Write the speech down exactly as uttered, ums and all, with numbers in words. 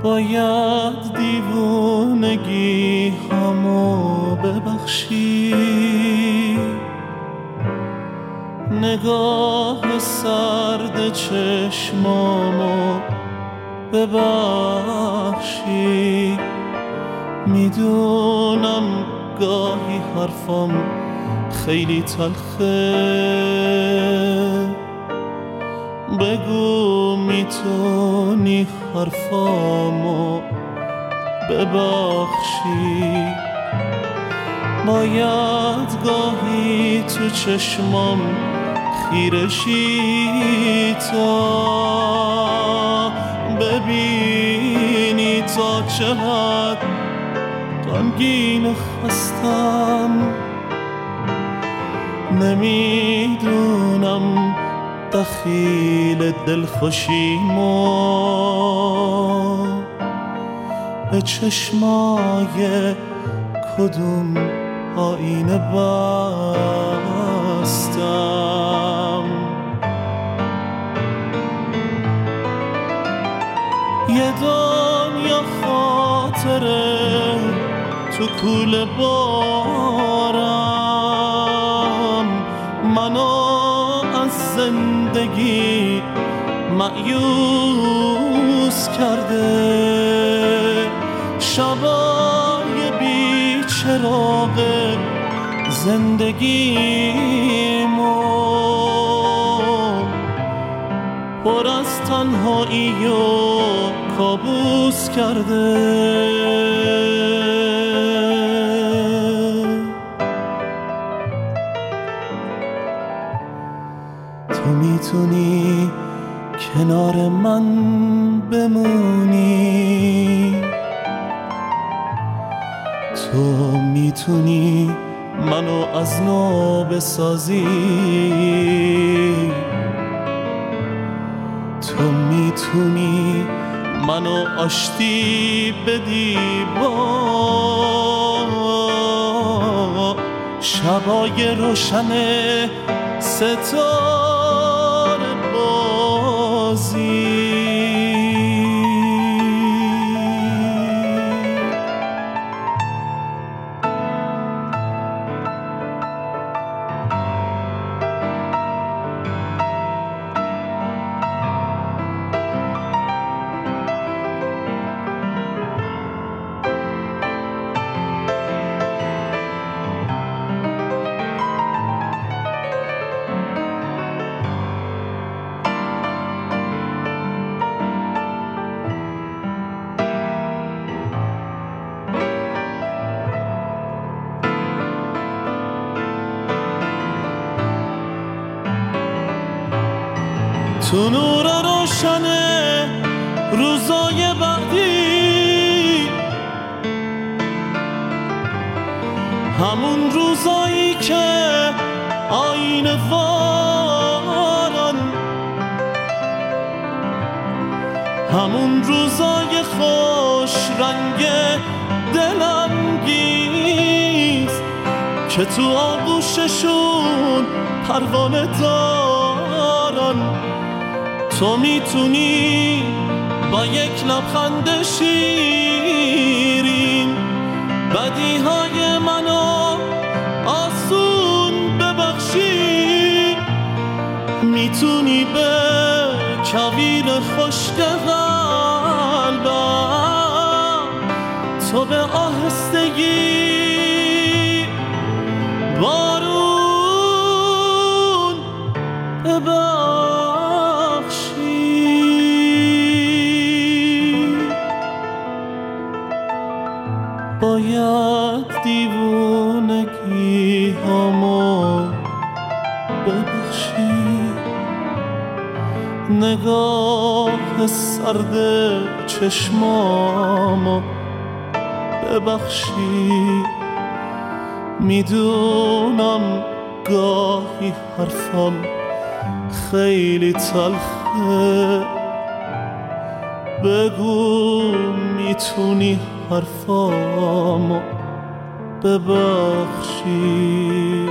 باید دیوونگی همو ببخشی، نگاه سرد چشمامو ببخشی. میدونم گاهی حرفم خیلی تلخه، بگو میتونی حرفامو ببخشی. باید گاهی تو چشمام خیره شی تا ببینی تا چه حد غمگین و خستم. نمیدونم دخیل دلخوشیمو به چشمای کدوم آینه بستم. یه دنیا خاطره تو کوله بارم، منو از زندگی مایوس کرده. شبای بی چراغ زندگیمو پر از تنهایی و کابوس کرده. تو میتونی کنار من بمونی، تو میتونی منو از نو بسازی، تو میتونی منو آشتی بدی با شبای روشن ستاره بازی. تو نور روشن روزای بعدی، همون روزایی که آینه وارن، همون روزای خوش رنگ دلانگیز که تو آغوششون پروانه دارن. تو میتونی با یک لبخند شیرین بدیهای منو آسون ببخشی. میتونی به کویر خشک قلبم تو به آهستگی بارون ببخشی. باید دیوونگی همو ببخشی، نگاه سرد چشمامو ببخشی. میدونم گاهی حرفم خیلی تلخه، بگو میتونی حرفامو ببخشی.